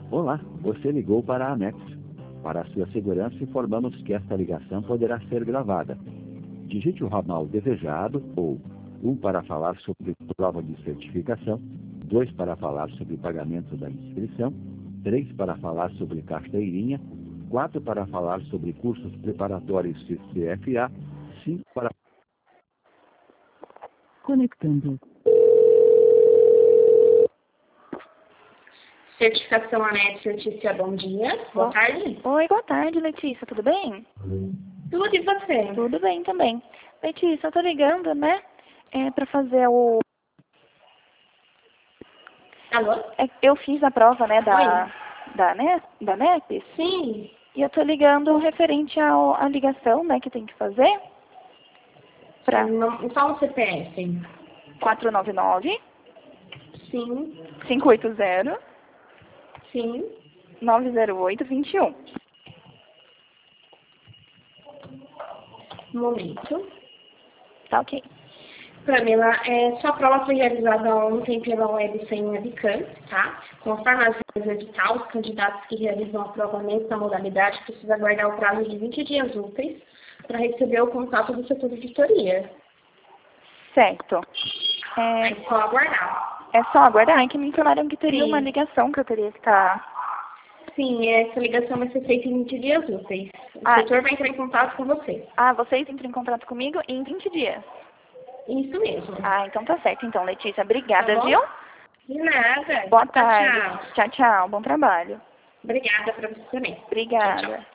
Olá, você ligou para a Anex. Para a sua segurança, informamos que esta ligação poderá ser gravada. Digite o ramal desejado ou 1 para falar sobre prova de certificação, 2 para falar sobre pagamento da inscrição, 3 para falar sobre carteirinha, 4 para falar sobre cursos preparatórios CFA, 5 para... Conectando. Certificação Anex, Letícia, bom dia. Boa tarde. Oi, boa tarde, Letícia, tudo bem? Tudo e você? Tudo bem também. Letícia, eu tô ligando, né, pra fazer o... Alô? Eu fiz a prova, né, da NEP, Sim. e eu tô ligando referente à ligação, né, que tem que fazer. Pra Só um CPF. 499 Sim. 580 Sim. 90821. Um momento. Tá ok. Pamela, sua prova foi realizada ontem pela web sem webcam, tá? Conforme as regras do edital, os candidatos que realizam a prova nessa modalidade precisam aguardar o prazo de 20 dias úteis para receber o contato do setor de editoria. Certo. É só aguardar. É só aguardar, é que me informaram que teria uma ligação que eu teria que estar... Sim, essa ligação vai ser feita em 20 dias úteis. O setor vai entrar em contato com você. Ah, vocês entram em contato comigo em 20 dias? Isso mesmo. Ah, então tá certo. Então, Letícia, obrigada, Tá bom? viu? De nada. Boa tarde. Tchau. Tchau, tchau. Bom trabalho. Obrigada para você também. Obrigada. Tchau, tchau.